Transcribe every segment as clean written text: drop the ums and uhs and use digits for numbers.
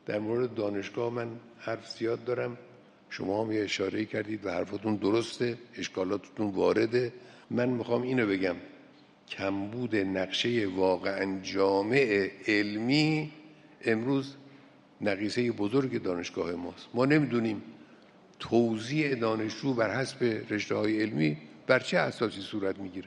در مورد دانشگاه من حرف زیاد دارم، شما هم یه اشاره کردید و حرفتون درسته، اشکالاتتون وارده. من میخوام اینو بگم، کمبود نقشه واقعا جامع علمی امروز نقیصه بزرگ دانشگاه ماست. ما نمیدونیم توزیع دانشجو بر حسب رشته‌های علمی بر چه اساسی صورت میگیره.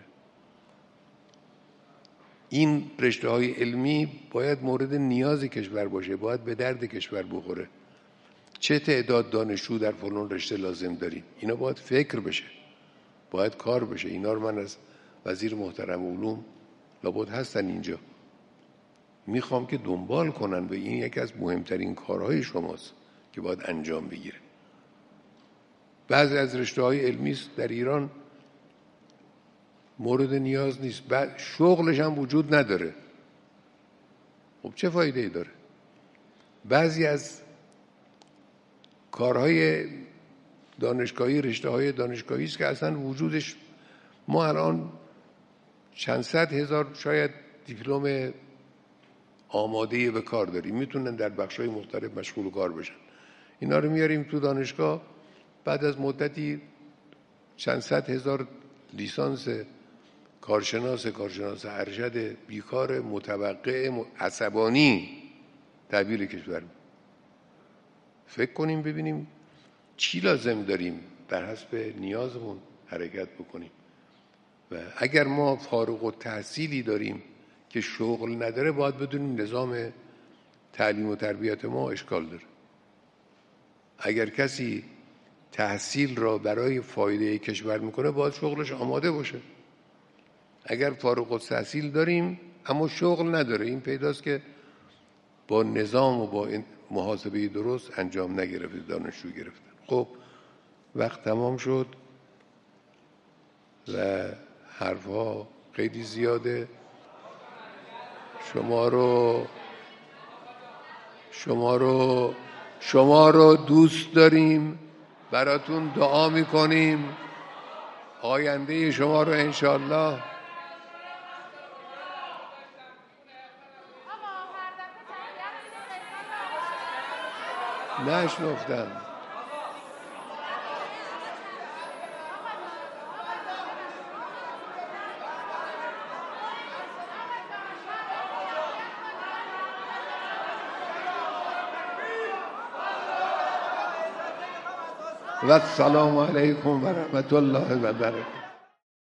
این رشته‌های علمی باید مورد نیاز کشور باشه، باید به درد کشور بخوره. چه تعداد دانشجو در فلان رشته لازم داریم، اینا باید فکر بشه، باید کار بشه. اینا رو من از وزیر محترم علوم لابد هستن اینجا میخوام که دنبال کنن و این یکی از مهمترین کارهای شماست که باید انجام بگیره. بعضی از رشته‌های علمی در ایران مورد نیاز نیست، بعد شغلش هم وجود نداره. خب چه فایده‌ای داره؟ بعضی از کارهای دانشگاهی، رشته‌های دانشگاهی است که اصلا وجودش، ما الان چند صد هزار شاید دیپلم آماده به کار داریم، میتونن در بخش‌های مختلف مشغول کار بشن. اینا رو میاریم تو دانشگاه، بعد از مدتی چند صد هزار لیسانس کارشناس ارشد بیکار متوقع عصبانی تعبیر کشور. فکر کنیم ببینیم چی لازم داریم، بر حسب نیازمون حرکت بکنیم. و اگر ما فارغ التحصیلی داریم که شغل نداره، باید بدونیم نظام تعلیم و تربیت ما اشکال داره. اگر کسی تحصیل را برای فایده کشور میکنه، باید شغلش آماده باشه. اگر فارغ التحصیل داریم اما شغل نداره، این پیداست که با نظام و با محاسبه درست انجام نگرفته، دانشجو گرفتن. خب وقت تمام شد و حرفها خیلی زیاده. شما رو دوست داریم، براتون دعا میکنیم، آینده شما رو انشالله نشنفتم. و السلام علیکم و رحمت الله و برکاته.